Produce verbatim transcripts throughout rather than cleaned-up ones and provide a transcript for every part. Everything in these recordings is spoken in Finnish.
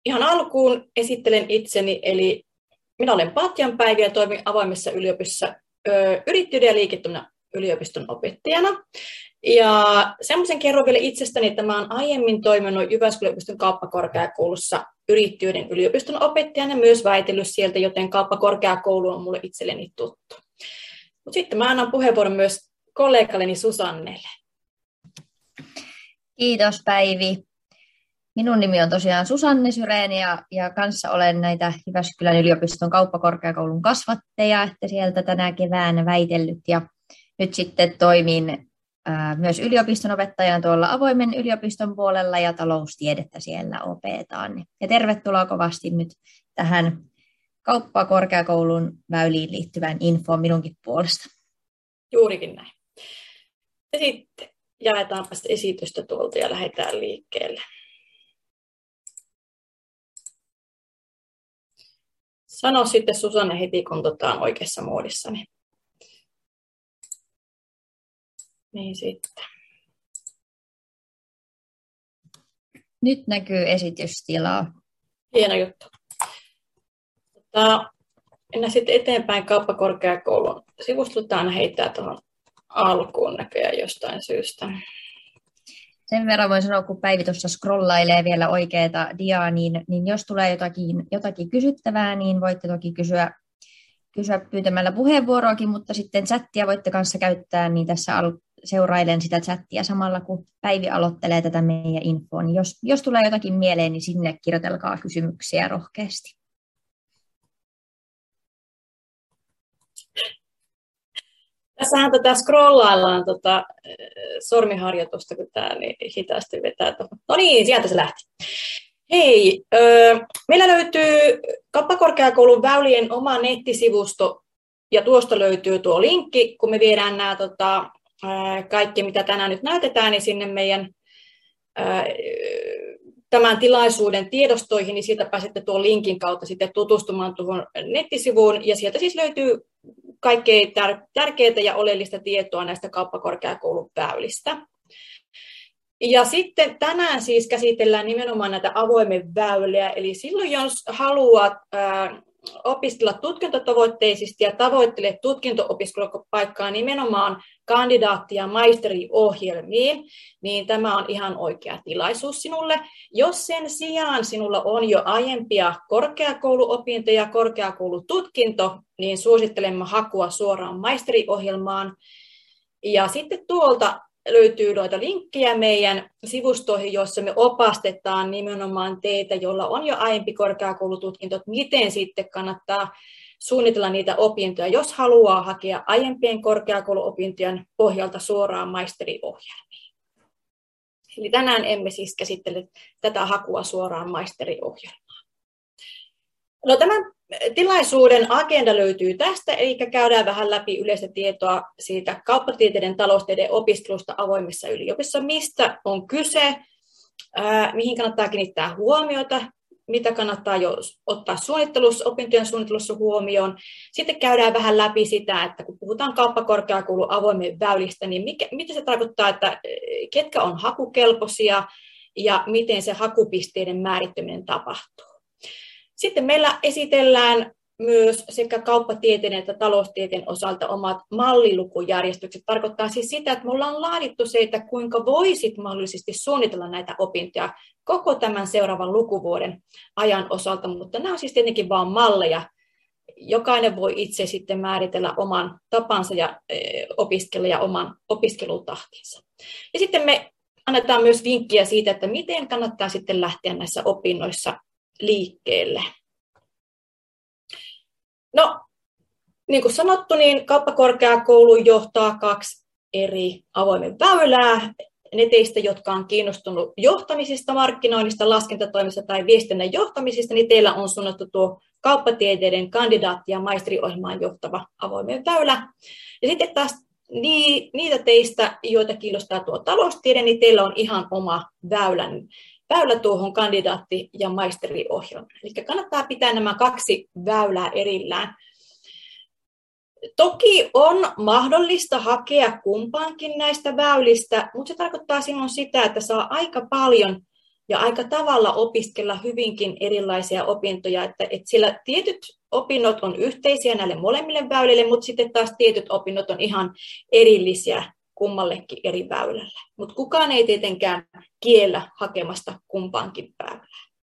ihan alkuun esittelen itseni, eli minä olen Patjan Päivi ja toimin avoimessa yliopistossa ö, yrittäjyyden ja liiketoiminnan yliopiston opettajana. Ja semmoisen kerron vielä itsestäni, että mä olen aiemmin toiminut Jyväskylän yliopiston kauppakorkeakoulussa yrittäjyyden yliopiston opettajana, myös väitellyt sieltä, joten kauppakorkeakoulu on mulle itselleni tuttu. Mutta sitten mä annan puheenvuoron myös kollegalleni Susannelle. Kiitos Päivi. Minun nimi on tosiaan Susanne Syreen ja, ja kanssa olen näitä Jyväskylän yliopiston kauppakorkeakoulun kasvatteja, että sieltä tänä keväänä väitellyt ja nyt sitten toimin ää, myös yliopiston opettajana tuolla avoimen yliopiston puolella ja taloustiedettä siellä opetaan. Ja tervetuloa kovasti nyt tähän kauppakorkeakoulun väyliin liittyvään infoon minunkin puolesta. Juurikin näin. Ja sitten jaetaanpa esitystä tuolta ja lähdetään liikkeelle. Sano sitten Susanne heti, kun tota on oikeassa muodissani. Niin sitten. Nyt näkyy esitystilaa. Hieno juttu. Tota, mennään sitten eteenpäin kauppakorkeakoulun sivustolta. Aina heittää tuohon alkuun näköjään jostain syystä. Sen verran voin sanoa, kun Päivi tuossa scrollailee vielä oikeaa diaa, niin, niin jos tulee jotakin, jotakin kysyttävää, niin voitte toki kysyä, kysyä pyytämällä puheenvuoroakin, mutta sitten chattia voitte kanssa käyttää, niin tässä al- seurailen sitä chattia samalla, kun Päivi aloittelee tätä meidän infoa. Niin jos, jos tulee jotakin mieleen, niin sinne kirjoitelkaa kysymyksiä rohkeasti. Tässähän tätä scrollaillaan tota, sormiharjoitusta, kun tämä niin hitaasti vetää tuohon. No niin, sieltä se lähti. Hei, ö, meillä löytyy kauppakorkeakoulun väylien oma nettisivusto, ja tuosta löytyy tuo linkki, kun me viedään nämä tota, kaikki, mitä tänään nyt näytetään, niin sinne meidän ää, tämän tilaisuuden tiedostoihin, niin sieltä pääsette tuon linkin kautta sitten tutustumaan tuohon nettisivuun, ja sieltä siis löytyy kaikkein tärkeää ja oleellista tietoa näistä kauppakorkeakoulun väylistä. Ja sitten tänään siis käsitellään nimenomaan näitä avoimen väyliä, eli silloin jos haluat ää, opiskella tutkintotavoitteisesti ja tavoittelet tutkinto-opiskelupaikkaa nimenomaan kandidaatti- ja maisteriohjelmiin, niin tämä on ihan oikea tilaisuus sinulle. Jos sen sijaan sinulla on jo aiempia korkeakouluopintoja, korkeakoulututkinto, niin suosittelemme hakua suoraan maisteriohjelmaan. Ja sitten tuolta löytyy noita linkkejä meidän sivustoihin, joissa me opastetaan nimenomaan teitä, joilla on jo aiempi korkeakoulututkinto, miten sitten kannattaa suunnitella niitä opintoja, jos haluaa hakea aiempien korkeakouluopintojen pohjalta suoraan maisteriohjelmiin. Eli tänään emme siis käsittele tätä hakua suoraan maisteriohjelmaan. No, tämän tilaisuuden agenda löytyy tästä, eli käydään vähän läpi yleistä tietoa siitä kauppatieteiden taloustieteen opiskelusta avoimessa yliopistossa, mistä on kyse, ää, mihin kannattaa kiinnittää huomiota, mitä kannattaa jo ottaa suunnittelussa, opintojen suunnittelussa huomioon. Sitten käydään vähän läpi sitä, että kun puhutaan kauppakorkeakoulun avoimen väylistä, niin mikä, mitä se tarkoittaa, että ketkä on hakukelpoisia ja miten se hakupisteiden määrittäminen tapahtuu. Sitten meillä esitellään myös sekä kauppatieteen että taloustieteen osalta omat mallilukujärjestykset. Tarkoittaa siis sitä, että me ollaan laadittu se, että kuinka voisit mahdollisesti suunnitella näitä opintoja koko tämän seuraavan lukuvuoden ajan osalta, mutta nämä on siis tietenkin vain malleja. Jokainen voi itse sitten määritellä oman tapansa ja opiskella ja oman opiskelutahtinsa. Ja sitten me annetaan myös vinkkiä siitä, että miten kannattaa sitten lähteä näissä opinnoissa liikkeelle. No, niin kuin sanottu, niin kauppakorkeakoulu johtaa kaksi eri avoimen väylää. Ne teistä, jotka on kiinnostunut johtamisesta, markkinoinnista, laskentatoimista tai viestinnän johtamisesta, niin teillä on suunnattu tuo kauppatieteiden kandidaatti- ja maisteriohjelmaan johtava avoimen väylä. Ja sitten taas niitä teistä, joita kiinnostaa tuo taloustiede, niin teillä on ihan oma väylän. väylä tuohon kandidaatti- ja maisteriohjelmaan. Eli kannattaa pitää nämä kaksi väylää erillään. Toki on mahdollista hakea kumpaankin näistä väylistä, mutta se tarkoittaa silloin sitä, että saa aika paljon ja aika tavalla opiskella hyvinkin erilaisia opintoja, että, että sillä tietyt opinnot on yhteisiä näille molemmille väylille, mutta sitten taas tietyt opinnot on ihan erillisiä kummallekin eri väylälle. Mutta kukaan ei tietenkään kiellä hakemasta kumpaankin väylään.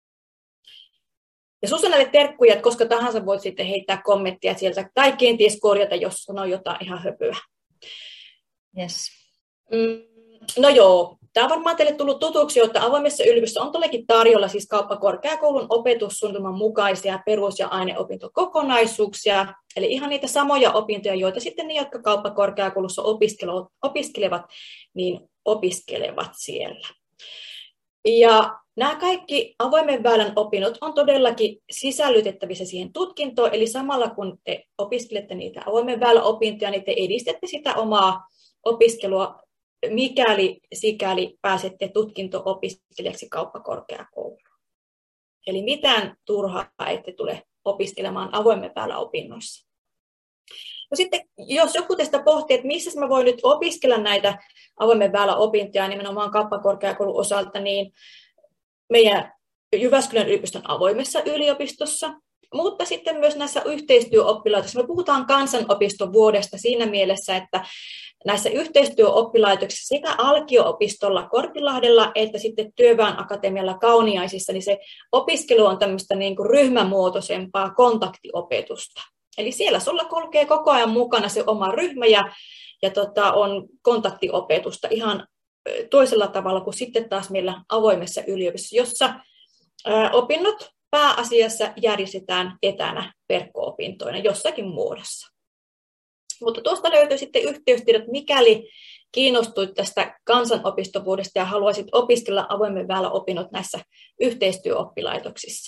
Ja Susannalle terkkuja, että koska tahansa voit sitten heittää kommenttia sieltä tai kenties korjata, jos sanoo jotain ihan höpöä. Yes. No joo, tämä on varmaan teille tullut tutuksi, että avoimessa yliopistossa on todellakin tarjolla siis kauppakorkeakoulun opetussuunnitelman mukaisia perus- ja aineopintokokonaisuuksia, eli ihan niitä samoja opintoja, joita sitten ne, jotka kauppakorkeakoulussa opiskelevat, niin opiskelevat siellä. Ja nämä kaikki avoimen väylän opinnot on todellakin sisällytettävissä siihen tutkintoon, eli samalla kun te opiskelette niitä avoimen väylän opintoja, niin te edistätte sitä omaa opiskelua, mikäli sikäli pääsette tutkinto-opiskelijaksi kauppakorkeakouluun. Eli mitään turhaa ette tule opiskelemaan avoimen väylän opinnoissa. No sitten, jos joku teistä pohtii, että missä mä voin nyt opiskella näitä avoimen väylän opintoja nimenomaan kauppakorkeakoulun osalta, niin meidän Jyväskylän yliopiston avoimessa yliopistossa, mutta sitten myös näissä yhteistyöoppilaitoksissa. Me puhutaan kansanopiston vuodesta siinä mielessä, että näissä yhteistyöoppilaitoksissa sekä Alkio-opistolla Korpilahdella että sitten Työväen Akatemialla Kauniaisissa, niin se opiskelu on tämmöistä niin kuin ryhmämuotoisempaa kontaktiopetusta. Eli siellä sulla kulkee koko ajan mukana se oma ryhmä ja, ja tota, on kontaktiopetusta ihan toisella tavalla kuin sitten taas meillä avoimessa yliopistossa, jossa ää, opinnot pääasiassa järjestetään etänä verkko-opintoina jossakin muodossa. Mutta tuosta löytyy sitten yhteystiedot, mikäli kiinnostuit tästä kansanopistovuodesta ja haluaisit opiskella avoimen väylän opinnot näissä yhteistyöoppilaitoksissa.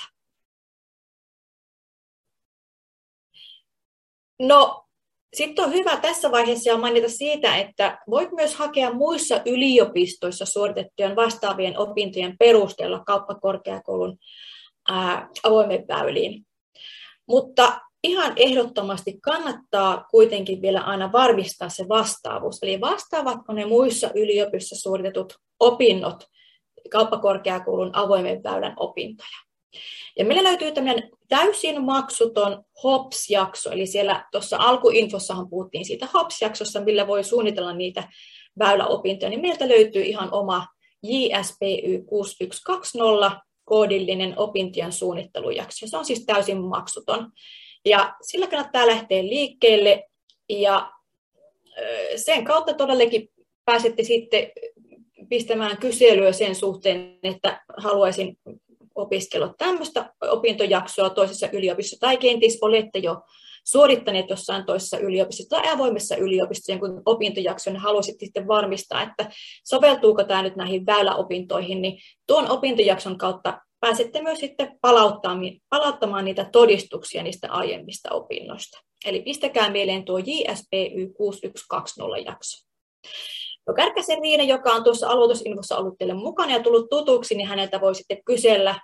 No, sitten on hyvä tässä vaiheessa mainita siitä, että voit myös hakea muissa yliopistoissa suoritettujen vastaavien opintojen perusteella kauppakorkeakoulun ää, avoimen väyliin. Mutta ihan ehdottomasti kannattaa kuitenkin vielä aina varmistaa se vastaavuus. Eli vastaavatko ne muissa yliopistoissa suoritetut opinnot kauppakorkeakoulun avoimen väylän opintoja. Ja meillä löytyy tämmöinen täysin maksuton HOPS-jakso, eli siellä tuossa alkuinfossahan puhuttiin siitä HOPS-jaksossa, millä voi suunnitella niitä väyläopintoja, niin meiltä löytyy ihan oma J S P Y kuusi yksi kaksi nolla koodillinen opintojen suunnittelujakso. Se on siis täysin maksuton. Ja sillä kannattaa lähteä liikkeelle ja sen kautta todellakin pääsette sitten pistämään kyselyä sen suhteen, että haluaisin opiskella tämmöistä opintojaksoa toisessa yliopistossa tai kenties olette jo suorittaneet jossain toisessa yliopistossa tai avoimessa yliopistossa jonkun opintojakson ja haluaisit sitten varmistaa, että soveltuuko tämä nyt näihin väyläopintoihin, niin tuon opintojakson kautta pääsette myös sitten palauttamaan, palauttamaan niitä todistuksia niistä aiemmista opinnoista. Eli pistäkää mieleen tuo J S P Y kuusi yksi kaksi nolla jakso. No Kärkäsen Riina, joka on tuossa aloitusinfossa ollut teille mukana ja tullut tutuksi, niin häneltä voi sitten kysellä,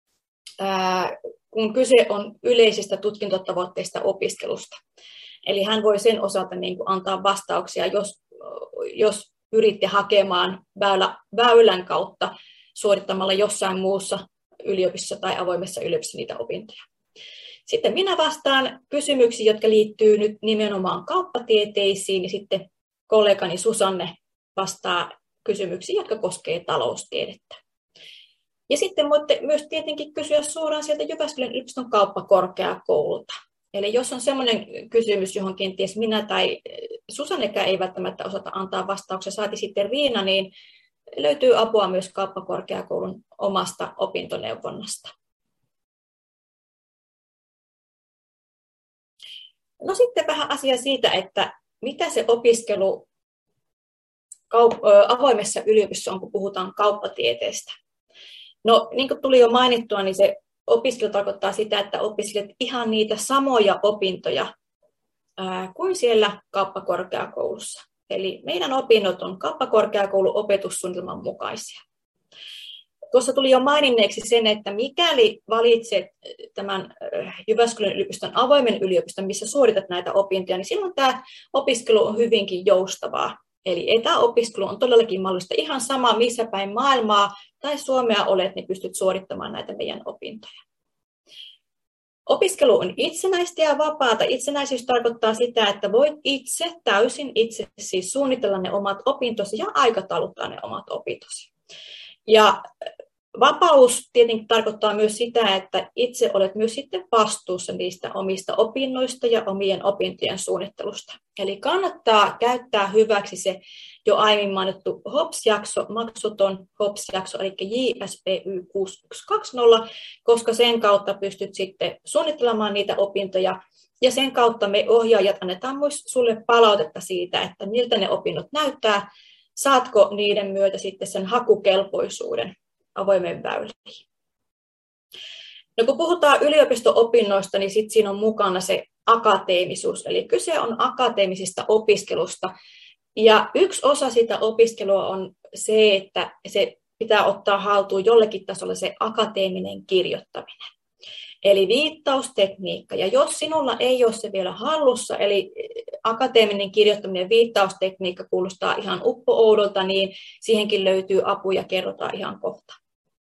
ää, kun kyse on yleisistä tutkintotavoitteista opiskelusta. Eli hän voi sen osalta niin kuin antaa vastauksia, jos, jos pyritte hakemaan väylä, väylän kautta suorittamalla jossain muussa yliopistossa tai avoimessa yliopistossa niitä opintoja. Sitten minä vastaan kysymyksiin, jotka liittyy nyt nimenomaan kauppatieteisiin, ja sitten kollegani Susanne vastaa kysymyksiin, jotka koskevat taloustiedettä. Ja sitten voitte myös tietenkin kysyä suoraan sieltä Jyväskylän yliopiston kauppakorkeakoululta. Eli jos on sellainen kysymys, johon kenties minä tai Susannekään ei välttämättä osata antaa vastauksia, saati sitten Riina, niin löytyy apua myös kauppakorkeakoulun omasta opintoneuvonnasta. No sitten vähän asiaa siitä, että mitä se opiskelu avoimessa yliopistossa on, kun puhutaan kauppatieteestä. No niin kuin tuli jo mainittua, niin se opiskelu tarkoittaa sitä, että opiskelet ihan niitä samoja opintoja ää, kuin siellä kauppakorkeakoulussa. Eli meidän opinnot on kauppakorkeakoulun opetussuunnitelman mukaisia. Tuossa tuli jo maininneeksi sen, että mikäli valitset tämän Jyväskylän yliopiston avoimen yliopiston, missä suoritat näitä opintoja, niin silloin tämä opiskelu on hyvinkin joustavaa. Eli etäopiskelu on todellakin mahdollista ihan sama, missä päin maailmaa tai Suomea olet, niin pystyt suorittamaan näitä meidän opintoja. Opiskelu on itsenäistä ja vapaata. Itsenäisyys tarkoittaa sitä, että voit itse, täysin itse siis suunnitella ne omat opintosi ja aikatauluttaa ne omat opintosi. Ja vapaus tietenkin tarkoittaa myös sitä, että itse olet myös sitten vastuussa niistä omista opinnoista ja omien opintojen suunnittelusta. Eli kannattaa käyttää hyväksi se jo aiemmin mainittu H O P S-jakso, maksuton H O P S-jakso, eli J S P Y kuusi yksi kaksi nolla, koska sen kautta pystyt sitten suunnittelemaan niitä opintoja. Ja sen kautta me ohjaajat annetaan myös sulle palautetta siitä, että miltä ne opinnot näyttää, saatko niiden myötä sitten sen hakukelpoisuuden avoimen väyliin. No kun puhutaan yliopisto-opinnoista, niin sit siinä on mukana se akateemisuus, eli kyse on akateemisesta opiskelusta. Ja yksi osa sitä opiskelua on se, että se pitää ottaa haltuun jollekin tasolla se akateeminen kirjoittaminen. Eli viittaustekniikka. Ja jos sinulla ei ole se vielä hallussa, eli akateeminen kirjoittaminen ja viittaustekniikka kuulostaa ihan uppo-oudolta, niin siihenkin löytyy apuja, kerrotaan ihan kohta.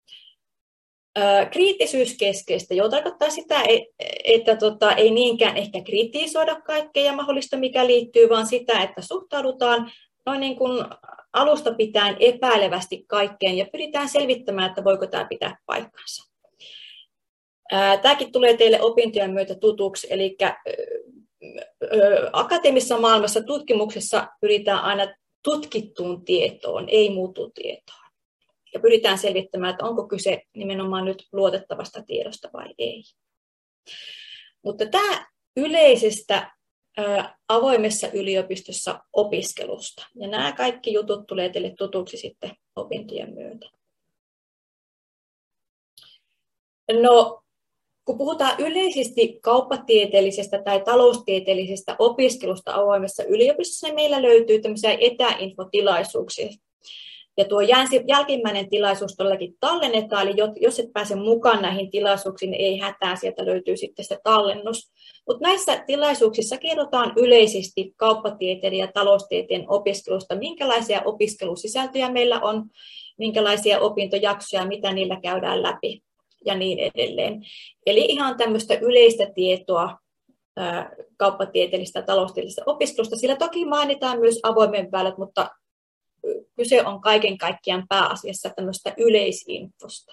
Kriittisyyskeskeistä, jo tarkoittaa sitä, että tota, ei niinkään ehkä kritisoida kaikkea mahdollista, mikä liittyy, vaan sitä, että suhtaudutaan noin niin kuin alusta pitäen epäilevästi kaikkeen ja pyritään selvittämään, että voiko tämä pitää paikkansa. Tämäkin tulee teille opintojen myötä tutuksi, eli akateemisessa maailmassa tutkimuksessa pyritään aina tutkittuun tietoon, ei muutu tietoon. Ja pyritään selvittämään, että onko kyse nimenomaan nyt luotettavasta tiedosta vai ei. Mutta tämä yleisestä ää, avoimessa yliopistossa opiskelusta. Ja nämä kaikki jutut tulee teille tutuksi sitten opintojen myötä. No, kun puhutaan yleisesti kauppatieteellisestä tai taloustieteellisestä opiskelusta avoimessa yliopistossa, niin meillä löytyy tämmöisiä etäinfotilaisuuksia. Ja tuo jälkimmäinen tilaisuus todellakin tallennetaan, eli jos et pääse mukaan näihin tilaisuuksiin, niin ei hätää, sieltä löytyy sitten se tallennus. Mutta näissä tilaisuuksissa kerrotaan yleisesti kauppatieteen ja taloustieteen opiskelusta, minkälaisia opiskelusisältöjä meillä on, minkälaisia opintojaksoja, mitä niillä käydään läpi ja niin edelleen. Eli ihan tämmöistä yleistä tietoa ää, kauppatieteellistä ja taloustieteellisestä opiskelusta. Sillä toki mainitaan myös avoimen väylät, mutta kyse on kaiken kaikkiaan pääasiassa tämmöistä yleisinfosta.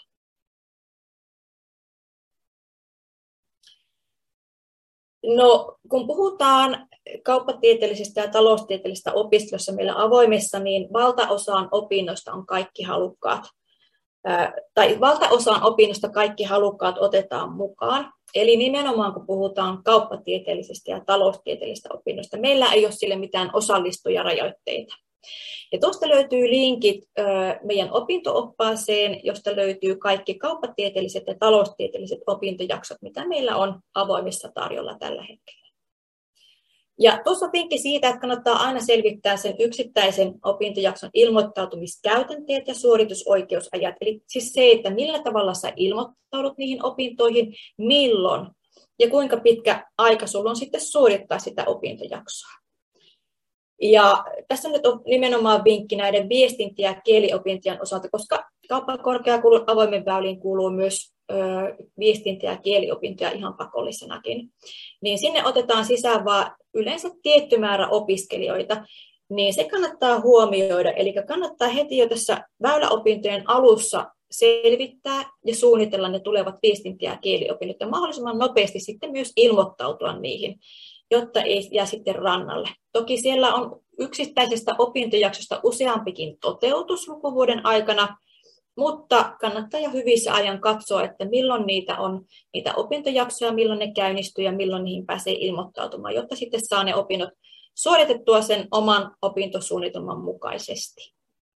No, kun puhutaan kauppatieteellisestä ja taloustieteellisestä opiskelussa meillä avoimessa, niin valtaosaan opinnoista on kaikki halukkaat, tai valtaosaan opinnoista kaikki halukkaat otetaan mukaan. Eli nimenomaan kun puhutaan kauppatieteellisestä ja taloustieteellisestä opinnoista, meillä ei ole sille mitään osallistujarajoitteita. Ja tuosta löytyy linkit ö, meidän opinto-oppaaseen, josta löytyy kaikki kauppatieteelliset ja taloustieteelliset opintojaksot, mitä meillä on avoimissa tarjolla tällä hetkellä. Ja tuossa on vinkki siitä, että kannattaa aina selvittää sen yksittäisen opintojakson ilmoittautumiskäytänteet ja suoritusoikeusajat. Eli siis se, että millä tavalla sä ilmoittaudut niihin opintoihin, milloin ja kuinka pitkä aika sulla on sitten suorittaa sitä opintojaksoa. Ja tässä nyt on nimenomaan vinkki näiden viestintä- ja kieliopintojen osalta, koska kauppakorkeakoulun avoimen väyliin kuuluu myös ö, viestintä- ja kieliopintoja ihan pakollisenakin. Niin sinne otetaan sisään vaan yleensä tietty määrä opiskelijoita, niin se kannattaa huomioida. Eli kannattaa heti jo tässä väyläopintojen alussa selvittää ja suunnitella ne tulevat viestintä- ja kieliopinnot ja mahdollisimman nopeasti sitten myös ilmoittautua niihin, jotta ei jää sitten rannalle. Toki siellä on yksittäisestä opintojaksosta useampikin toteutus lukuvuoden aikana, mutta kannattaa jo hyvissä ajan katsoa, että milloin niitä on niitä opintojaksoja, milloin ne käynnistyy ja milloin niihin pääsee ilmoittautumaan, jotta sitten saa ne opinnot suoritettua sen oman opintosuunnitelman mukaisesti.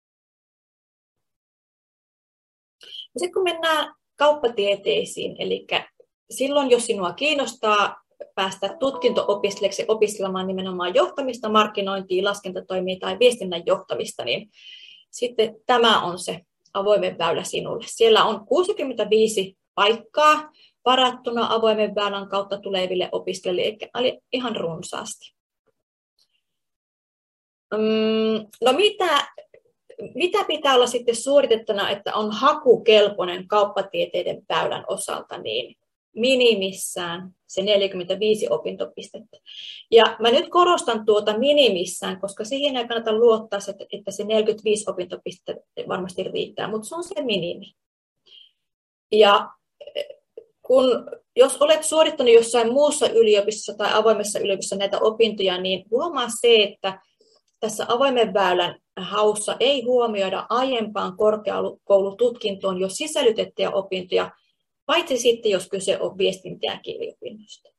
Sitten kun mennään kauppatieteisiin, eli silloin jos sinua kiinnostaa päästä tutkinto-opiskelijaksi opiskelemaan nimenomaan johtamista, markkinointia, laskentatoimia tai viestinnän johtamista, niin sitten tämä on se avoimen väylä sinulle. Siellä on kuusikymmentäviisi paikkaa varattuna avoimen väylän kautta tuleville opiskelijoille, eli ihan runsaasti. Mm, no mitä, mitä pitää olla sitten suoritettuna, että on hakukelpoinen kauppatieteiden väylän osalta, niin minimissään se neljäkymmentäviisi opintopistettä. Ja mä nyt korostan tuota minimissään, koska siihen ei kannata luottaa, että se neljäkymmentäviisi opintopistettä varmasti riittää, mutta se on se minimi. Ja kun, jos olet suorittanut jossain muussa yliopistossa tai avoimessa yliopistossa näitä opintoja, niin huomaa se, että tässä avoimen väylän haussa ei huomioida aiempaan korkeakoulututkintoon jo sisällytettyjä opintoja, paitsi sitten, jos kyse on viestintä- ja kieliopinnoista.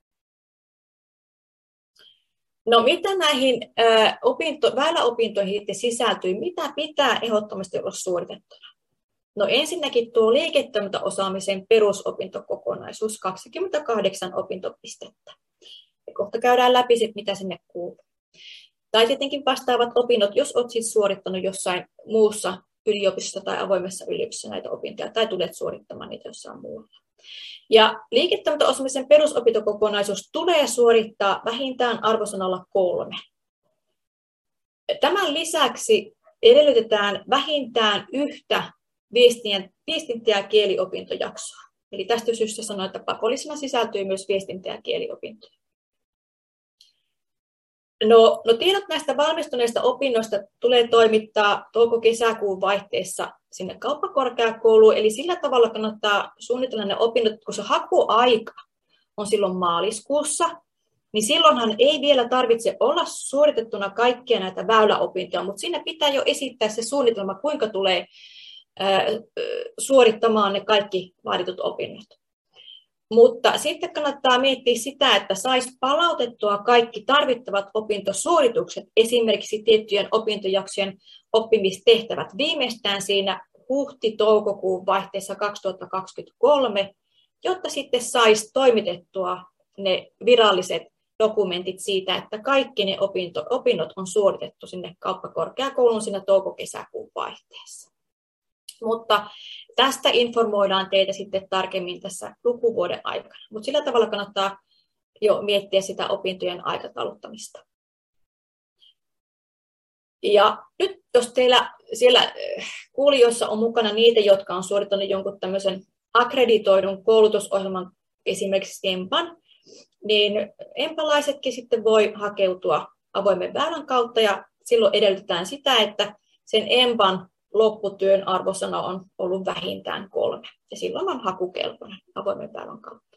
No mitä näihin ä, opinto, väyläopintoihin sisältyy, mitä pitää ehdottomasti olla suoritettuna? No ensinnäkin tuo liiketoimintaosaamisen perusopintokokonaisuus, kaksikymmentäkahdeksan opintopistettä. Ja kohta käydään läpi, mitä sinne kuuluu. Tai tietenkin vastaavat opinnot, jos olet siis suorittanut jossain muussa yliopistossa tai avoimessa yliopistossa näitä opintoja, tai tulet suorittamaan niitä jossain muualla. Ja liiketoimintaosaamisen perusopintokokonaisuus tulee suorittaa vähintään arvosanalla kolme. Tämän lisäksi edellytetään vähintään yhtä viestintä- ja kieliopintojaksoa. Eli tästä syystä sanoin, että pakollisena sisältyy myös viestintä- ja kieliopintoja. No, no tiedot näistä valmistuneista opinnoista tulee toimittaa touko-kesäkuun vaihteessa sinne kauppakorkeakouluun, eli sillä tavalla kannattaa suunnitella ne opinnot, kun se hakuaika on silloin maaliskuussa, niin silloinhan ei vielä tarvitse olla suoritettuna kaikkia näitä väyläopintoja, mutta siinä pitää jo esittää se suunnitelma, kuinka tulee ää, suorittamaan ne kaikki vaaditut opinnot. Mutta sitten kannattaa miettiä sitä, että saisi palautettua kaikki tarvittavat opintosuoritukset, esimerkiksi tiettyjen opintojaksojen oppimistehtävät viimeistään siinä huhti-toukokuun vaihteessa kaksituhattakaksikymmentäkolme, jotta sitten saisi toimitettua ne viralliset dokumentit siitä, että kaikki ne opinto, opinnot on suoritettu sinne kauppakorkeakouluun siinä touko-kesäkuun vaihteessa. Mutta tästä informoidaan teitä sitten tarkemmin tässä lukuvuoden aikana. Mutta sillä tavalla kannattaa jo miettiä sitä opintojen aikatauluttamista. Ja nyt jos teillä siellä kuulijoissa on mukana niitä, jotka on suorittanut jonkun tämmöisen akkreditoidun koulutusohjelman, esimerkiksi EMPAn, niin empalaisetkin sitten voi hakeutua avoimen väylän kautta, ja silloin edellytetään sitä, että sen EMPAn lopputyön arvosana on ollut vähintään kolme, ja silloin on hakukelpoinen avoimen väylän kautta.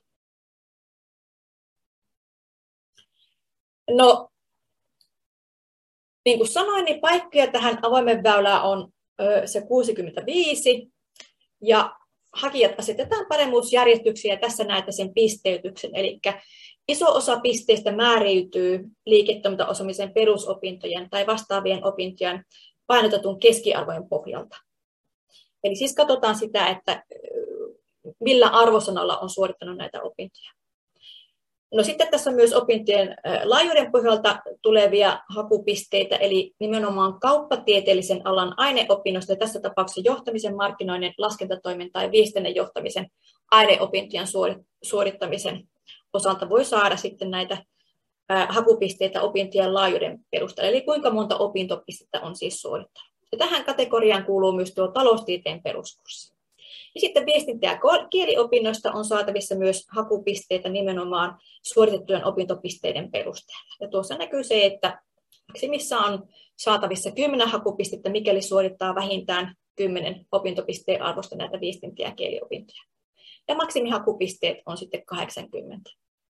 No, niin kuin sanoin, niin paikkoja tähän avoimen väylään on ö, se kuusikymmentäviisi, ja hakijat asetetaan paremmuusjärjestyksiä, ja tässä näette sen pisteytyksen, eli iso osa pisteistä määräytyy liiketoimintaosaamisen perusopintojen tai vastaavien opintojen painotetun keskiarvojen pohjalta. Eli siis katsotaan sitä, että millä arvosanalla on suorittanut näitä opintoja. No sitten tässä on myös opintojen laajuuden pohjalta tulevia hakupisteitä, eli nimenomaan kauppatieteellisen alan aineopinnoista, ja tässä tapauksessa johtamisen, markkinoinnin, laskentatoimen tai viestinnän johtamisen aineopintojen suorittamisen osalta voi saada sitten näitä hakupisteitä opintojen laajuuden perusteella, eli kuinka monta opintopistettä on siis suorittanut. Ja tähän kategoriaan kuuluu myös tuo taloustieteen peruskurssi. Ja sitten viestintä- ja kieliopinnoista on saatavissa myös hakupisteitä nimenomaan suoritettujen opintopisteiden perusteella. Ja tuossa näkyy se, että maksimissa on saatavissa kymmenen hakupistettä, mikäli suorittaa vähintään kymmenen opintopisteen arvosta näitä viestintä- ja kieliopintoja. Ja maksimihakupisteet on sitten kahdeksankymmentä.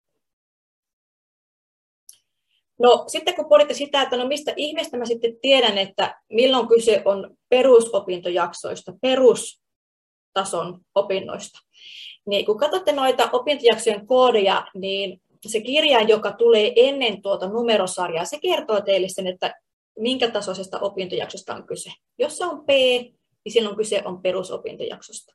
No sitten kun pohditte sitä, että no mistä ihmeestä mä sitten tiedän, että milloin kyse on perusopintojaksoista, perustason opinnoista, niin kun katsotte noita opintojaksojen koodeja, niin se kirja, joka tulee ennen tuota numerosarjaa, se kertoo teille sen, että minkä tasoisesta opintojaksosta on kyse. Jos se on P, niin silloin kyse on perusopintojaksosta.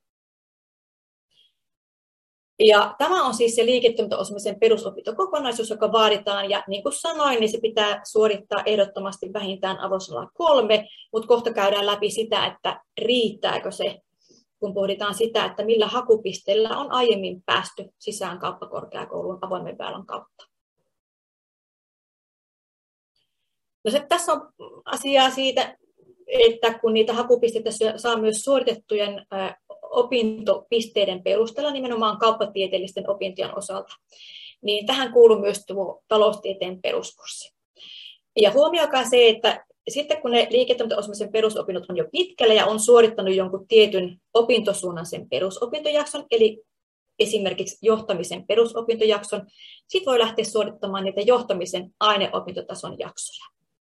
Ja tämä on siis se liiketoimintaosaamisen perusopintokokonaisuus, joka vaaditaan, ja niin kuin sanoin, niin se pitää suorittaa ehdottomasti vähintään arvosanalla kolme, mutta kohta käydään läpi sitä, että riittääkö se, kun pohditaan sitä, että millä hakupisteellä on aiemmin päästy sisään kauppakorkeakoulun avoimen väylän kautta. No se, tässä on asiaa siitä, että kun niitä hakupisteitä saa myös suoritettujen ää, opintopisteiden perusteella nimenomaan kauppatieteellisten opintojen osalta, niin tähän kuuluu myös tuo taloustieteen peruskurssi. Ja huomioikaa se, että sitten kun ne liiketoimintaosaamisen perusopinnot on jo pitkällä ja on suorittanut jonkun tietyn opintosuunnan sen perusopintojakson, eli esimerkiksi johtamisen perusopintojakson, sitten voi lähteä suorittamaan niitä johtamisen aineopintotason jaksoja.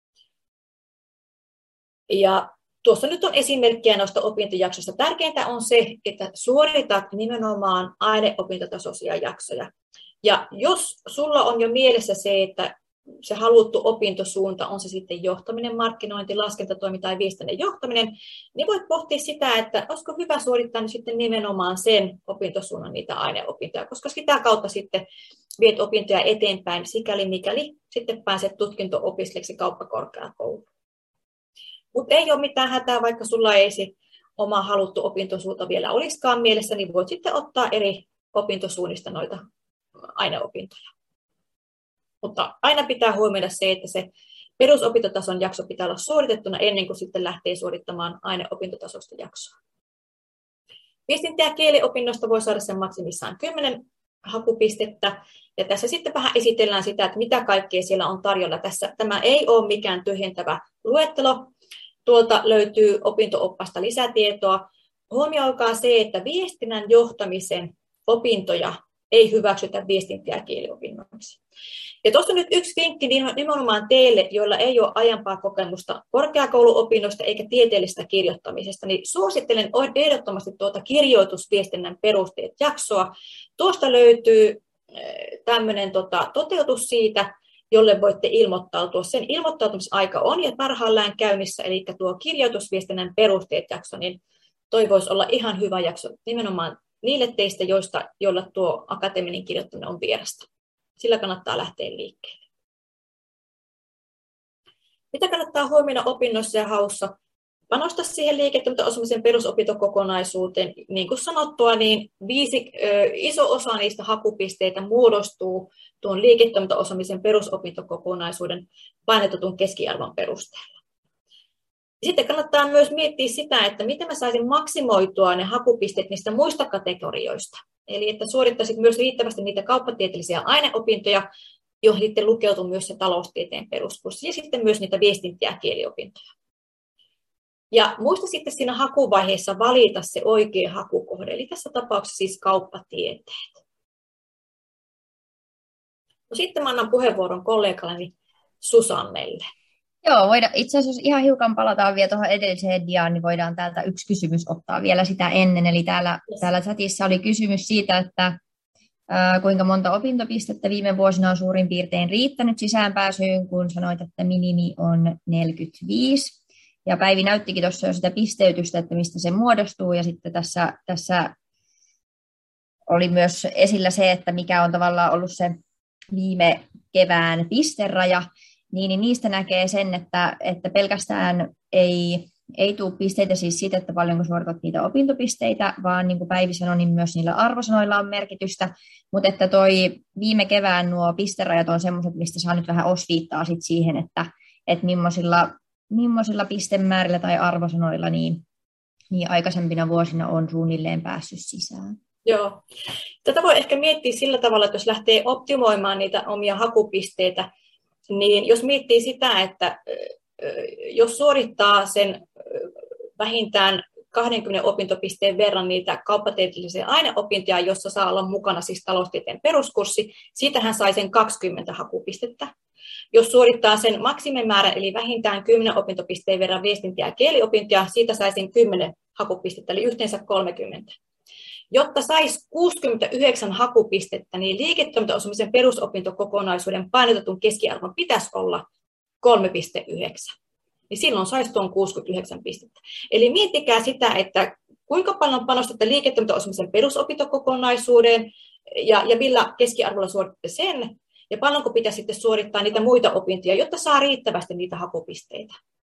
Ja tuossa nyt on esimerkkiä noista opintojaksoista. Tärkeintä on se, että suoritat nimenomaan aineopintotasoisia jaksoja. Ja jos sulla on jo mielessä se, että se haluttu opintosuunta, on se sitten johtaminen, markkinointi, laskentatoimi tai viestinnän johtaminen, niin voit pohtia sitä, että olisiko hyvä suorittaa nyt sitten nimenomaan sen opintosuunnan niitä aineopintoja, koska sitä kautta sitten viet opintoja eteenpäin, sikäli mikäli sitten pääset tutkinto-opiskelijaksi kauppakorkeakouluun. Mutta ei ole mitään hätää, vaikka sulla ei se oma haluttu opintosuunta vielä olisikaan mielessä, niin voit sitten ottaa eri opintosuunnista noita aineopintoja. Mutta aina pitää huomioida se, että se perusopintotason jakso pitää olla suoritettuna ennen kuin sitten lähtee suorittamaan aineopintotasoista jaksoa. Viestintä- ja kieliopinnosta voi saada sen maksimissaan kymmenen hakupistettä. Ja tässä sitten vähän esitellään sitä, että mitä kaikkea siellä on tarjolla. Tässä, tämä ei ole mikään tyhjentävä luettelo. Tuolta löytyy opinto-oppasta lisätietoa. Huomioikaa se, että viestinnän johtamisen opintoja ei hyväksytä viestintä- ja kieliopinnoiksi. Ja tuossa on nyt yksi vinkki nimenomaan teille, joilla ei ole aiempaa kokemusta korkeakouluopinnoista eikä tieteellisestä kirjoittamisesta, niin suosittelen ehdottomasti tuota kirjoitusviestinnän perusteet jaksoa. Tuosta löytyy tämmöinen tota, toteutus siitä, jolle voitte ilmoittautua. Sen ilmoittautumisaika on ja parhaillaan käynnissä, eli tuo kirjoitusviestinnän perusteet jakso, niin toi voisi olla ihan hyvä jakso nimenomaan niille teistä, joista, joilla tuo akateeminen kirjoittaminen on vierasta. Sillä kannattaa lähteä liikkeelle. Mitä kannattaa huomioida opinnoissa ja haussa? Panostaa siihen liiketoimintaosaamisen perusopintokokonaisuuteen. Niin kuin sanottua, niin viisi, ö, iso osa niistä hakupisteitä muodostuu tuon liiketoimintaosaamisen perusopintokokonaisuuden painotetun keskiarvon perusteella. Sitten kannattaa myös miettiä sitä, että miten mä saisin maksimoitua ne hakupisteet niistä muista kategorioista. Eli että suorittaisit myös riittävästi niitä kauppatieteellisiä aineopintoja, joihin sitten lukeutuu myös se taloustieteen peruskurssi ja sitten myös niitä viestintä- ja kieliopintoja. Ja muista sitten siinä hakuvaiheessa valita se oikea hakukohde, eli tässä tapauksessa siis kauppatieteet. No sitten mä annan puheenvuoron kollegalleni Susannelle. Joo, voidaan, itse asiassa ihan hiukan palataan vielä tuohon edelliseen diaan, niin voidaan täältä yksi kysymys ottaa vielä sitä ennen. Eli täällä, yes. täällä chatissa oli kysymys siitä, että ää, kuinka monta opintopistettä viime vuosina on suurin piirtein riittänyt sisäänpääsyyn, kun sanoit, että minimi on neljäkymmentäviisi. Ja Päivi näyttikin tuossa jo sitä pisteytystä, että mistä se muodostuu. Ja sitten tässä, tässä oli myös esillä se, että mikä on tavallaan ollut se viime kevään pisteraja. Niin, niin niistä näkee sen, että, että pelkästään ei, ei tule pisteitä siis siitä, että paljonko suoritat niitä opintopisteitä, vaan niin kuin Päivi sanoi, niin myös niillä arvosanoilla on merkitystä, mutta että toi viime kevään nuo pisterajat on semmoiset, mistä saa nyt vähän osviittaa sit siihen, että, että millaisilla, millaisilla pistemäärillä tai arvosanoilla niin, niin aikaisempina vuosina on suunnilleen päässyt sisään. Joo. Tätä voi ehkä miettiä sillä tavalla, että jos lähtee optimoimaan niitä omia hakupisteitä, niin jos miettii sitä, että jos suorittaa sen vähintään kaksikymmentä opintopisteen verran niitä kauppatieteellisiä aineopintoja, jossa saa olla mukana siis taloustieteen peruskurssi, siitähän sai sen kaksikymmentä hakupistettä. Jos suorittaa sen maksimimäärän, eli vähintään kymmenen opintopisteen verran viestintä- ja kieliopintoja, siitä sai sen kymmenen hakupistettä, eli yhteensä kolmekymmentä. Jotta saisi kuusikymmentäyhdeksän hakupistettä, niin liiketoimintaosaamisen perusopintokokonaisuuden painotetun keskiarvon pitäisi olla kolme pilkku yhdeksän. Niin silloin saisi tuon kuusikymmentäyhdeksän pistettä. Eli miettikää sitä, että kuinka paljon panostatte liiketoimintaosaamisen perusopintokokonaisuuden ja, ja millä keskiarvolla suoritatte sen, ja paljonko pitäisi sitten suorittaa niitä muita opintoja, jotta saa riittävästi niitä hakupisteitä.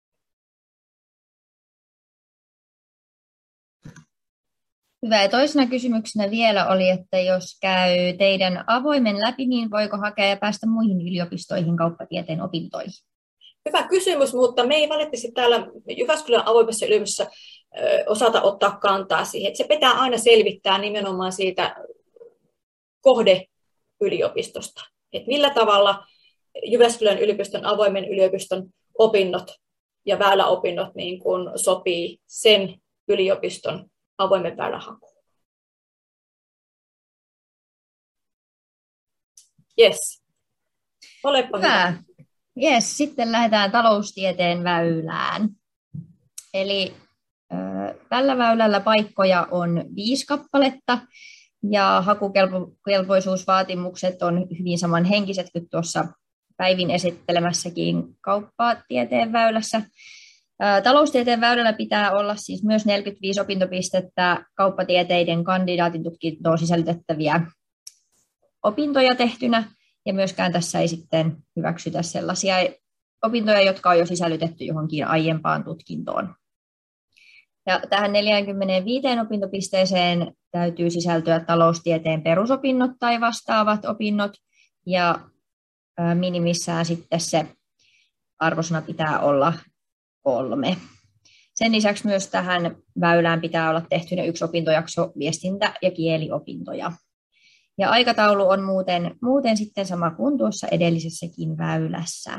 Hyvä. Ja toisena kysymyksenä vielä oli, että jos käy teidän avoimen läpi, niin voiko hakea ja päästä muihin yliopistoihin kauppatieteen opintoihin? hyvä kysymys, mutta me ei valitettavasti täällä Jyväskylän avoimessa yliopistossa osata ottaa kantaa siihen. Että se pitää aina selvittää nimenomaan siitä kohdeyliopistosta. Että millä tavalla Jyväskylän yliopiston avoimen yliopiston opinnot ja väyläopinnot niin kuin sopii sen yliopiston avoimen väylähakuun. Yes. Olepa hyvä. hyvä. Yes, sitten lähdetään taloustieteen väylään. Eli äh, tällä väylällä paikkoja on viisi kappaletta ja hakukelpoisuusvaatimukset on hyvin samanhenkiset kuin tuossa Päivin esittelemässäkin kauppatieteen väylässä. Äh, taloustieteen väylällä pitää olla siis myös neljäkymmentäviisi opintopistettä kauppatieteiden kandidaatin tutkintoon sisällytettäviä opintoja tehtynä. Ja myöskään tässä ei sitten hyväksytä sellaisia opintoja, jotka on jo sisällytetty johonkin aiempaan tutkintoon. Ja tähän neljäänkymmeneenviiteen opintopisteeseen täytyy sisältyä taloustieteen perusopinnot tai vastaavat opinnot, ja minimissään sitten se arvosana pitää olla kolme. Sen lisäksi myös tähän väylään pitää olla tehtynä yksi opintojakso viestintä- ja kieliopintoja. Ja aikataulu on muuten, muuten sitten sama kuin tuossa edellisessäkin väylässä.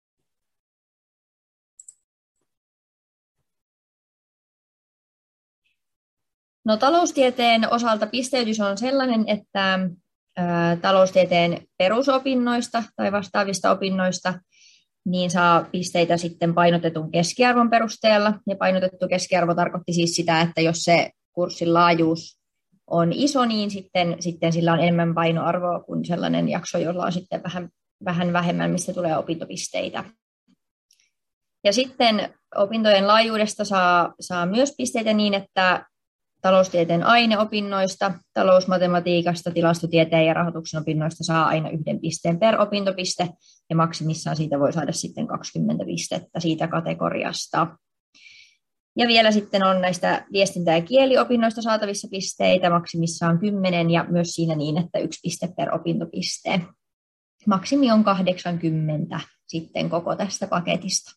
No, taloustieteen osalta pisteytys on sellainen, että ä, taloustieteen perusopinnoista tai vastaavista opinnoista niin saa pisteitä sitten painotetun keskiarvon perusteella. Ja painotettu keskiarvo tarkoitti siis sitä, että jos se kurssin laajuus on iso, niin sitten, sitten sillä on enemmän painoarvoa kuin sellainen jakso, jolla on sitten vähän, vähän vähemmän, mistä tulee opintopisteitä. Ja sitten opintojen laajuudesta saa, saa myös pisteitä niin, että taloustieteen aineopinnoista, talousmatematiikasta, tilastotieteen ja rahoituksen opinnoista saa aina yhden pisteen per opintopiste, ja maksimissaan siitä voi saada sitten kaksikymmentä pistettä siitä kategoriasta. Ja vielä sitten on näistä viestintä- ja kieliopinnoista saatavissa pisteitä, maksimissaan kymmenen, ja myös siinä niin, että yksi piste per opintopiste. Maksimi on kahdeksankymmentä sitten koko tästä paketista.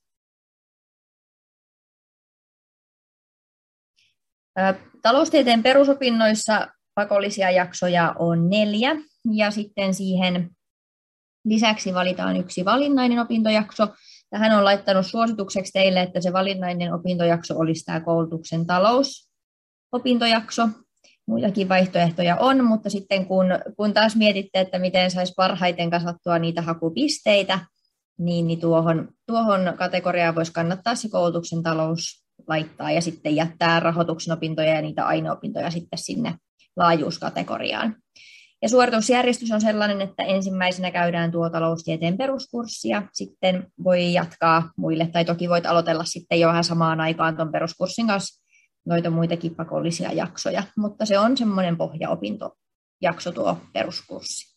Taloustieteen perusopinnoissa pakollisia jaksoja on neljä, ja sitten siihen lisäksi valitaan yksi valinnainen opintojakso. Tähän on laittanut suositukseksi teille, että se valinnainen opintojakso olisi tämä koulutuksen talousopintojakso. Muitakin vaihtoehtoja on, mutta sitten kun, kun taas mietitte, että miten saisi parhaiten kasvattua niitä hakupisteitä, niin, niin tuohon, tuohon kategoriaan voisi kannattaa se koulutuksen talous laittaa ja sitten jättää rahoituksen opintoja ja niitä aineopintoja sitten sinne laajuuskategoriaan. Ja suoritusjärjestys on sellainen, että ensimmäisenä käydään tuo taloustieteen peruskurssi ja sitten voi jatkaa muille, tai toki voit aloitella sitten jo vähän samaan aikaan tuon peruskurssin kanssa noita muitakin pakollisia jaksoja, mutta se on semmoinen pohjaopintojakso tuo peruskurssi.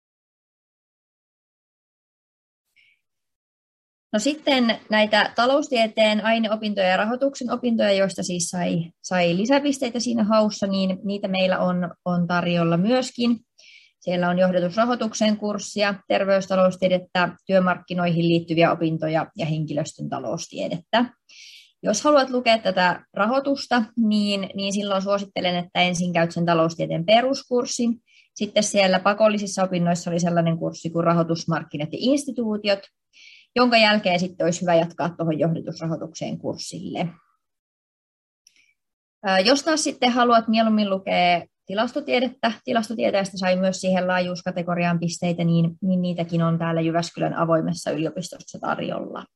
No sitten näitä taloustieteen aineopintoja ja rahoituksen opintoja, joista siis sai, sai lisäpisteitä siinä haussa, niin niitä meillä on, on tarjolla myöskin. Siellä on johdatusrahoituksen kurssia, terveystaloustiedettä, työmarkkinoihin liittyviä opintoja ja henkilöstön taloustiedettä. Jos haluat lukea tätä rahoitusta, niin, niin silloin suosittelen, että ensin käyt sen taloustieteen peruskurssin. Sitten siellä pakollisissa opinnoissa oli sellainen kurssi kuin rahoitusmarkkinat ja instituutiot, jonka jälkeen sitten olisi hyvä jatkaa tuohon johdatusrahoitukseen kurssille. Jos taas sitten haluat mieluummin lukea tilastotiedettä, tilastotieteestä sai myös siihen laajuuskategoriaan pisteitä, niin, niin niitäkin on täällä Jyväskylän avoimessa yliopistossa tarjolla.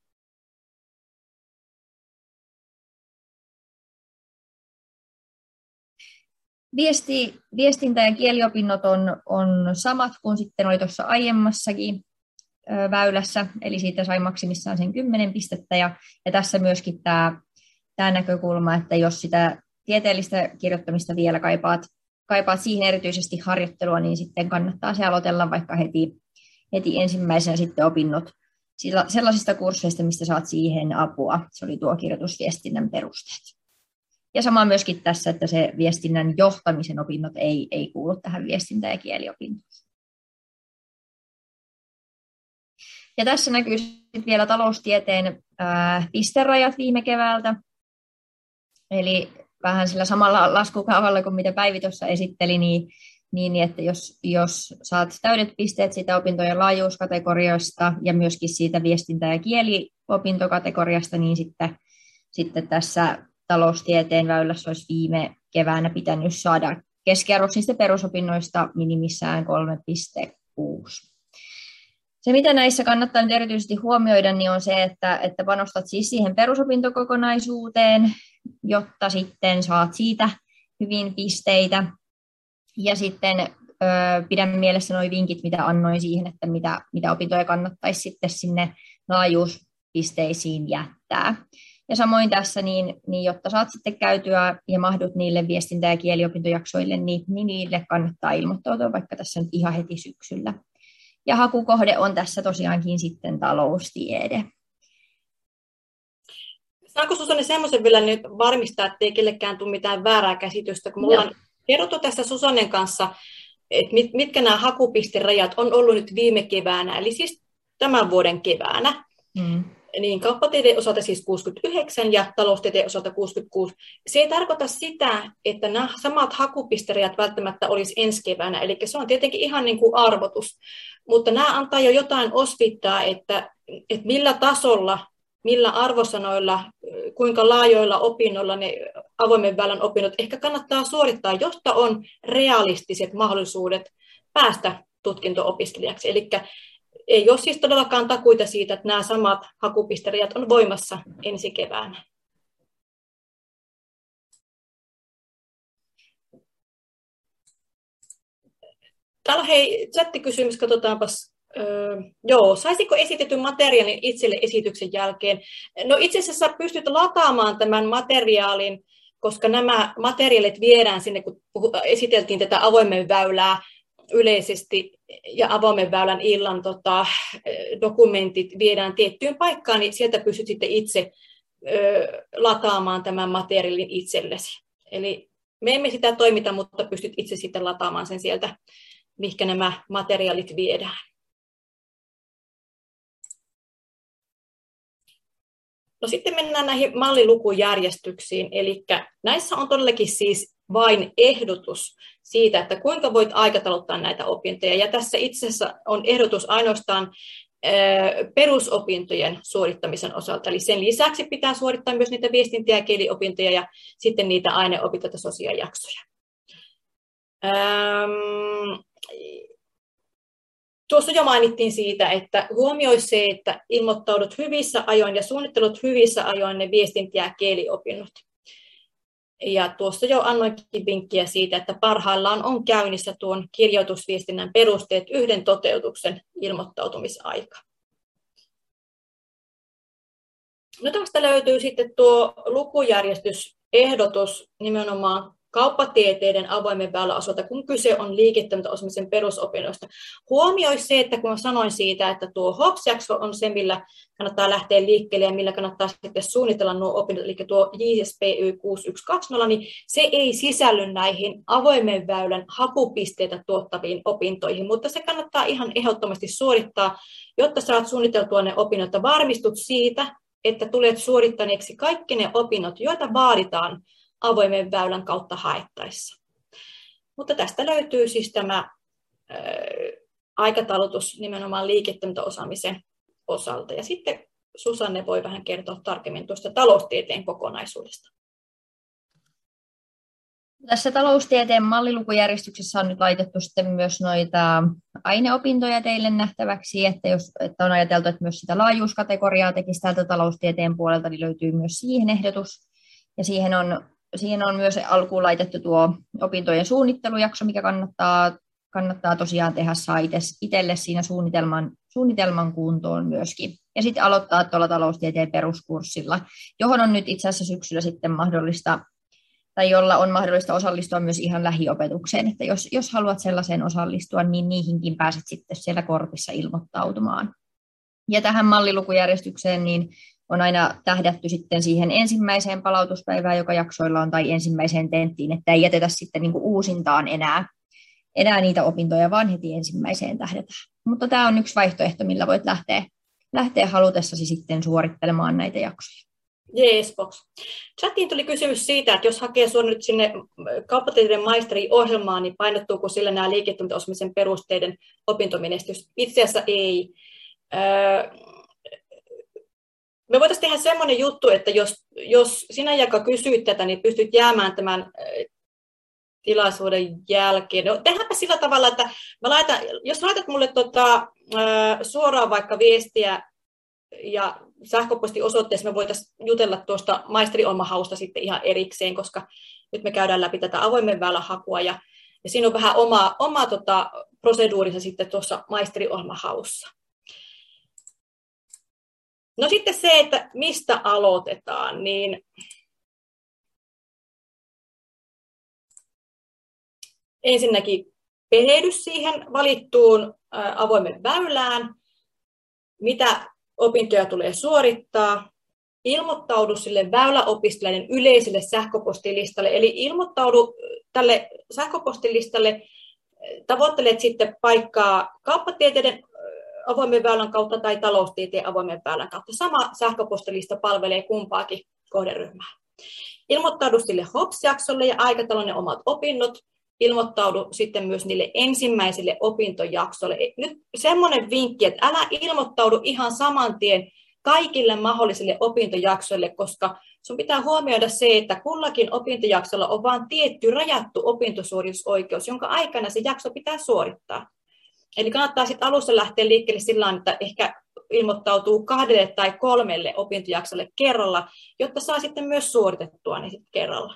Viesti, viestintä- ja kieliopinnot on, on samat kuin sitten oli tuossa aiemmassakin väylässä, eli siitä sai maksimissaan sen kymmenen pistettä, ja, ja tässä myöskin tämä, tämä näkökulma, että jos sitä tieteellistä kirjoittamista vielä kaipaat, kaipaat siihen erityisesti harjoittelua, niin sitten kannattaa se aloitella vaikka heti, heti ensimmäisenä sitten opinnot sillä, sellaisista kursseista, mistä saat siihen apua. Se oli tuo kirjoitusviestinnän perusteet. Ja sama myöskin tässä, että se viestinnän johtamisen opinnot ei, ei kuulu tähän viestintä- ja kieliopintoon. Ja tässä näkyy sitten vielä taloustieteen ää, pisterajat viime keväältä. Eli vähän sillä samalla laskukaavalla kuin mitä Päivi tuossa esitteli, niin, niin että jos, jos saat täydet pisteet siitä opintojen laajuuskategoriasta ja myöskin siitä viestintä- ja kieliopintokategoriasta, niin sitten, sitten tässä taloustieteen väylässä olisi viime keväänä pitänyt saada keskiarvoksi niistä perusopinnoista minimissään kolme pilkku kuusi. Se, mitä näissä kannattaa nyt erityisesti huomioida, niin on se, että, että panostat siis siihen perusopintokokonaisuuteen, jotta sitten saat siitä hyvin pisteitä. Ja sitten ö, pidän mielessä nuo vinkit, mitä annoin siihen, että mitä, mitä opintoja kannattaisi sitten sinne laajuuspisteisiin jättää. Ja samoin tässä, niin, niin jotta saat sitten käytyä ja mahdut niille viestintä- ja kieliopintojaksoille, niin, niin niille kannattaa ilmoittautua vaikka tässä nyt ihan heti syksyllä. Ja hakukohde on tässä tosiaankin sitten taloustiede. Saanko Susanne semmoisen vielä nyt varmistaa, ettei kellekään tule mitään väärää käsitystä, kun mulla on kerrottu tässä Susannen kanssa, että mit, mitkä nämä hakupisterajat on ollut nyt viime keväänä, eli siis tämän vuoden keväänä. Mm. Niin kauppatieteen osalta siis kuusikymmentäyhdeksän ja taloustieteen osalta kuusikymmentäkuusi. Se ei tarkoita sitä, että nämä samat hakupisterajat välttämättä olisi ensi keväänä, eli se on tietenkin ihan niin kuin arvotus. Mutta nämä antaa jo jotain osvittaa, että, että millä tasolla, millä arvosanoilla, kuinka laajoilla opinnoilla ne avoimen väylän opinnot ehkä kannattaa suorittaa, jotta on realistiset mahdollisuudet päästä tutkinto-opiskelijaksi. Eli ei ole siis todellakaan takuita siitä, että nämä samat hakupisterajat on voimassa ensi keväänä. Täällä on hei, chattikysymys, katsotaanpas. Öö, joo, saisiko esitetyn materiaalin itselle esityksen jälkeen? No itse asiassa pystyt lataamaan tämän materiaalin, koska nämä materiaalit viedään sinne, kun esiteltiin tätä avoimen väylää yleisesti ja avoimen väylän illan tota, dokumentit viedään tiettyyn paikkaan, niin sieltä pystyt sitten itse ö, lataamaan tämän materiaalin itsellesi. Eli me emme sitä toimita, mutta pystyt itse sitten lataamaan sen sieltä, mihinkä nämä materiaalit viedään. No sitten mennään näihin mallilukujärjestyksiin, eli näissä on todellakin siis vain ehdotus siitä, että kuinka voit aikatauluttaa näitä opintoja. Ja tässä itse asiassa on ehdotus ainoastaan perusopintojen suorittamisen osalta. Eli sen lisäksi pitää suorittaa myös niitä viestintä- ja kieliopintoja ja sitten niitä aineopintoja ja sosiaalijaksoja. Ähm, Tuossa jo mainittiin siitä, että huomioi se, että ilmoittaudut hyvissä ajoin ja suunnittelut hyvissä ajoin ne viestintä- ja kieliopinnot. Ja tuossa jo annoinkin vinkkiä siitä, että parhaillaan on käynnissä tuon kirjoitusviestinnän perusteet yhden toteutuksen ilmoittautumisaika. No tästä löytyy sitten tuo lukujärjestysehdotus nimenomaan kauppatieteiden avoimen väylän osalta, kun kyse on liiketoimintaosaamisen perusopinnoista. Huomioi se, että kun sanoin siitä, että tuo H O P S-jakso on se, millä kannattaa lähteä liikkeelle ja millä kannattaa sitten suunnitella nuo opinnot, eli tuo J S P Y kuusi yksi kaksi nolla, niin se ei sisälly näihin avoimen väylän hakupisteitä tuottaviin opintoihin, mutta se kannattaa ihan ehdottomasti suorittaa, jotta saat suunniteltua ne opinnot ja varmistut siitä, että tulet suorittaneeksi kaikki ne opinnot, joita vaaditaan avoimen väylän kautta haettaessa. Mutta tästä löytyy siis tämä ää, aikataulutus nimenomaan liiketoimintaosaamisen osalta. Ja sitten Susanne voi vähän kertoa tarkemmin tuosta taloustieteen kokonaisuudesta. Tässä taloustieteen mallilukujärjestyksessä on nyt laitettu sitten myös noita aineopintoja teille nähtäväksi, että jos että on ajateltu, että myös sitä laajuuskategoriaa tekisi täältä taloustieteen puolelta, niin löytyy myös siihen ehdotus. Ja siihen on Siihen on myös alkuun laitettu tuo opintojen suunnittelujakso, mikä kannattaa, kannattaa tosiaan tehdä, saa itselle siinä suunnitelman, suunnitelman kuntoon myöskin. Ja sitten aloittaa tuolla taloustieteen peruskurssilla, johon on nyt itse asiassa syksyllä sitten mahdollista, tai jolla on mahdollista osallistua myös ihan lähiopetukseen. Että jos, jos haluat sellaiseen osallistua, niin niihinkin pääset sitten siellä korpissa ilmoittautumaan. Ja tähän mallilukujärjestykseen, niin on aina tähdätty sitten siihen ensimmäiseen palautuspäivään, joka jaksoilla on, tai ensimmäiseen tenttiin, että ei jätetä sitten niin kuin uusintaan enää, enää niitä opintoja, vaan heti ensimmäiseen tähdätään. Mutta tämä on yksi vaihtoehto, millä voit lähteä, lähteä halutessasi sitten suorittelemaan näitä jaksoja. Jees, box. Chattiin tuli kysymys siitä, että jos hakee sinua nyt sinne kauppatieteiden maisteri-ohjelmaan, niin painottuuko sillä nämä liiketoimintaosaamisen perusteiden opintomenestys? Itse asiassa ei. Öö, me voitaisiin tehdä semmoinen juttu, että jos, jos sinä, joka kysyit tätä, niin pystyt jäämään tämän tilaisuuden jälkeen. No, tehdäänpä sillä tavalla, että mä laitan, jos laitat mulle tota, suoraan vaikka viestiä ja sähköpostiosoitteessa me voitaisiin jutella tuosta maisteriohjelmahausta sitten ihan erikseen, koska nyt me käydään läpi tätä avoimen väylän hakua ja, ja siinä on vähän oma, oma tota, proseduurinsa sitten tuossa maisteriohjelmahaussa. No sitten se, että mistä aloitetaan, niin ensinnäkin perehdy siihen valittuun avoimen väylään, mitä opintoja tulee suorittaa, ilmoittaudu sille väyläopiskelijoiden yleiselle sähköpostilistalle, eli ilmoittaudu tälle sähköpostilistalle, tavoittelet sitten paikkaa kauppatieteiden avoimen väylän kautta tai taloustieteen avoimen väylän kautta. Sama sähköpostilista palvelee kumpaakin kohderyhmää. Ilmoittaudu sille H O P S-jaksolle ja aikataulu ne omat opinnot. Ilmoittaudu sitten myös niille ensimmäisille opintojaksoille. Nyt semmoinen vinkki, että älä ilmoittaudu ihan saman tien kaikille mahdollisille opintojaksoille, koska sun pitää huomioida se, että kullakin opintojaksolla on vain tietty rajattu opintosuoritusoikeus, jonka aikana se jakso pitää suorittaa. Eli kannattaa sitten alussa lähteä liikkeelle sillä tavalla, että ehkä ilmoittautuu kahdelle tai kolmelle opintojaksolle kerralla, jotta saa sitten myös suoritettua ne sitten kerralla.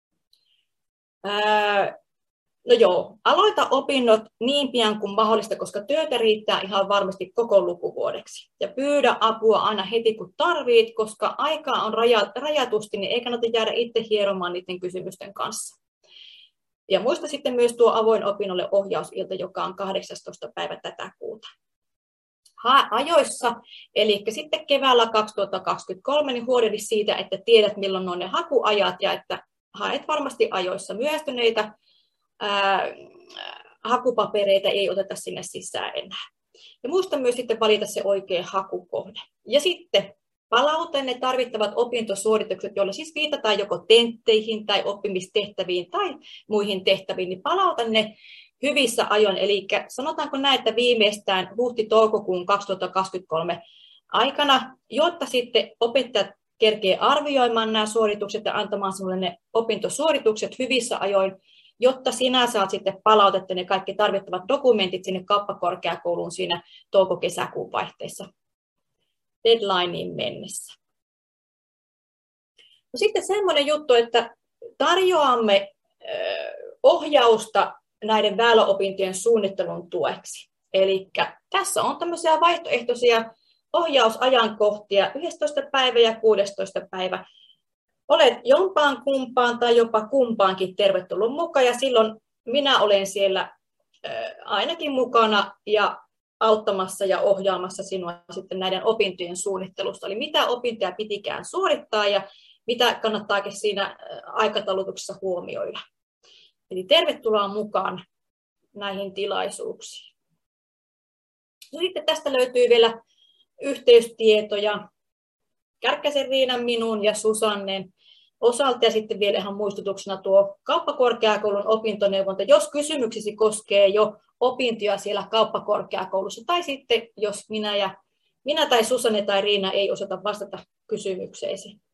Ää, no joo, aloita opinnot niin pian kuin mahdollista, koska työtä riittää ihan varmasti koko lukuvuodeksi. Ja pyydä apua aina heti kun tarvit, koska aikaa on rajatusti, niin ei kannata jäädä itse hieromaan niiden kysymysten kanssa. Ja muista sitten myös tuo avoin opinnolle ohjausilta, joka on kahdeksastoista päivä tätä kuuta. Hae ajoissa, eli sitten keväällä kaksituhattakaksikymmentäkolme, niin huolehdi siitä, että tiedät milloin on ne hakuajat ja että haet varmasti ajoissa. Myöhästyneitä ää, hakupapereita ei oteta sinne sisään enää. Ja muista myös sitten valita se oikea hakukohde. Ja sitten palauta ne tarvittavat opintosuoritukset, joilla siis viitataan joko tentteihin tai oppimistehtäviin tai muihin tehtäviin, niin palauta ne hyvissä ajoin. Eli sanotaanko näin, että viimeistään huhti-toukokuun kaksituhattakaksikymmentäkolme aikana, jotta sitten opettajat kerkee arvioimaan nämä suoritukset ja antamaan sinulle ne opintosuoritukset hyvissä ajoin, jotta sinä saat sitten palautettua ne kaikki tarvittavat dokumentit sinne kauppakorkeakouluun siinä touko-kesäkuun vaihteessa deadlineen mennessä. No sitten semmoinen juttu, että tarjoamme ohjausta näiden väyläopintojen suunnittelun tueksi. Eli tässä on tämmöisiä vaihtoehtoisia ohjausajankohtia, yhdestoista päivä ja kuudestoista päivä. Olet jompaan kumpaan tai jopa kumpaankin tervetullut mukaan ja silloin minä olen siellä ainakin mukana ja auttamassa ja ohjaamassa sinua sitten näiden opintojen suunnittelusta. Eli mitä opintoja pitikään suorittaa ja mitä kannattaakin siinä aikataulutuksessa huomioida. Eli tervetuloa mukaan näihin tilaisuuksiin. No sitten tästä löytyy vielä yhteystietoja Kärkkäisen Riinan, minun ja Susannen osalta. Ja sitten vielä ihan muistutuksena tuo kauppakorkeakoulun opintoneuvonta, jos kysymyksesi koskee jo opintoja siellä kauppakorkeakoulussa, tai sitten jos minä, ja, minä tai Susanne tai Riina ei osata vastata kysymykseesi.